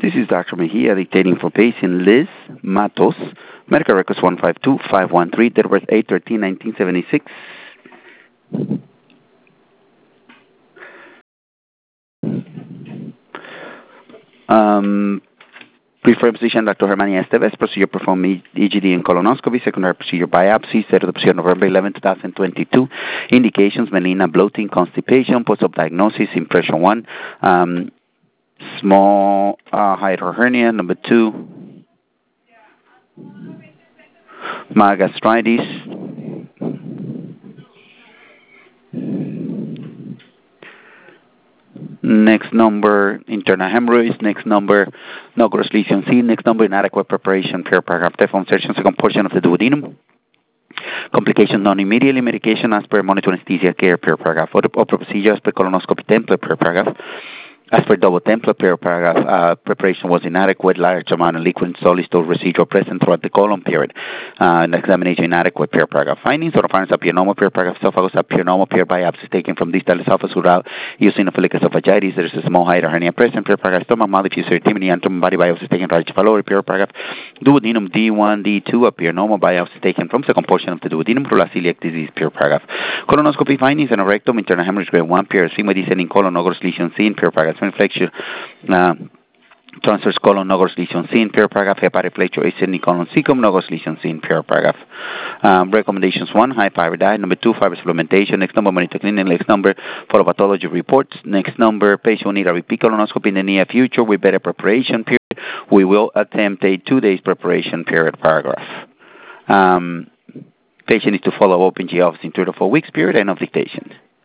This is Dr. Mejia dictating for patient Liz Matos, medical records 152513, date of birth 8/13/1976. Preferred physician Dr. Germania Esteves, procedure performed EGD and colonoscopy, secondary procedure biopsy, set of the procedure November 11, 2022. Indications, melena, bloating, constipation, post-op diagnosis, impression 1, small hiatal hernia, number 2, mild gastritis, next number, internal hemorrhoids, next number, no gross lesion seen, next number, inadequate preparation, per paragraph, deform section, second portion of the duodenum. Complications non-immediately, medication as per monitor anesthesia care, per paragraph. Other procedure as per colonoscopy template, per paragraph. As per double template, per paragraph, preparation was inadequate, large amount of liquid solid still residual present throughout the colon period. And examination inadequate, per paragraph. Findings, oropharynx appear normal, per paragraph. Esophagus appear normal, per biopsy taken from distal esophagus without eosinophilic esophagitis. There is a small hiatal hernia present, per paragraph. Stomach, mouth, diffuse erythema, antrum, body biopsy taken right pylori, per paragraph. Duodenum D1, D2 appear normal, biopsy taken from second portion of the duodenum, celiac disease, per paragraph. Colonoscopy findings, and a rectum, internal hemorrhage grade 1, per sigma descending colon, no gross lesion seen, per paragraph. Flexure, transverse colon, no gross lesion seen, per paragraph. Hepatic flexure, ascending colon cecum, no gross lesion seen, per paragraph. Recommendations: 1, high fiber diet. Number 2, fiber supplementation. Next number, monitor clinic. Next number, photopathology reports. Next number, patient will need a repeat colonoscopy in the near future with better preparation period. We will attempt a 2 days preparation period, paragraph. Patient is to follow up in GE office in 3 to 4 weeks period, end of dictation.